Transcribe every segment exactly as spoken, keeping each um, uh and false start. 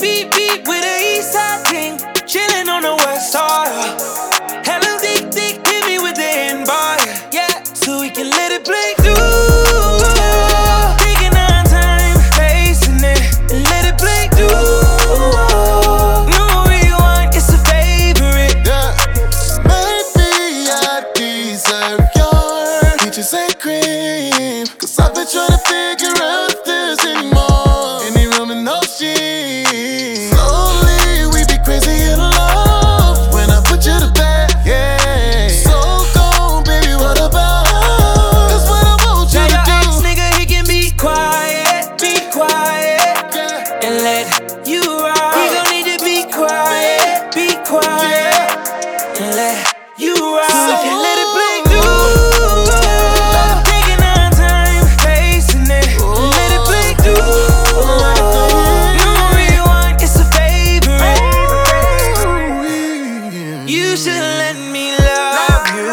beat beat with a east side ting, chillin' on the west side. Hella thick thick, hit me with the end bar, yeah, so we can let it play through. Taking our time, facing it, and let it play through. No rewind, it's a favorite. Yeah, maybe I deserve your peaches and cream, 'cause I've been trying to figure out if there's any more, any room in those jeans. Slowly we be crazy in love when I put you to bed, yeah. So gone, baby, what about? 'Cause what I want you Now to your do, ex nigga, he can be quiet, be quiet, yeah, and let you ride. He gon' need to be quiet, be quiet, and let you ride. So we can let it play through. Taking our time, facing it, and let it play through. No rewind, it's a favorite. You should let me love you.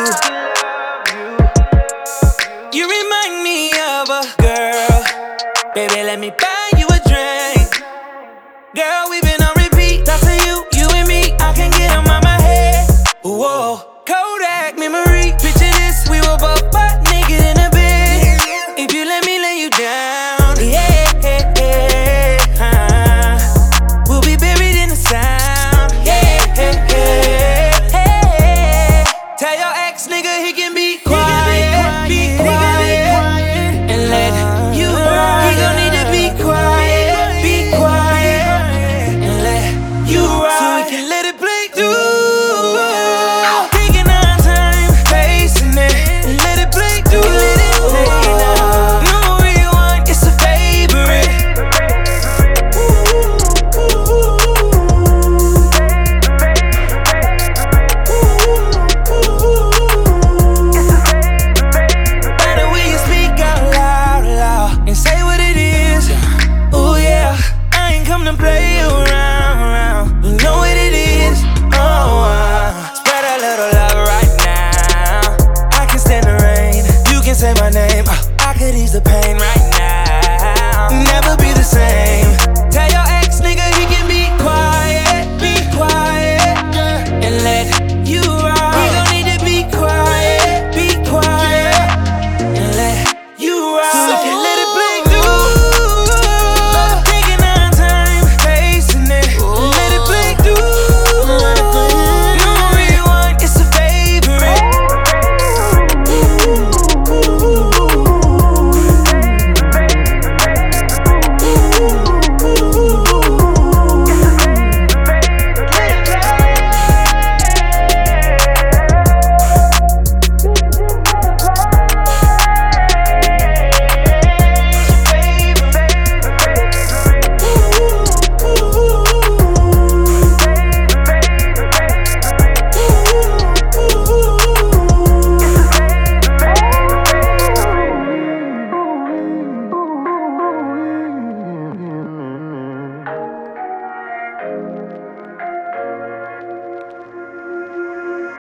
You remind me of a girl. Baby, let me buy you a drink. Girl, we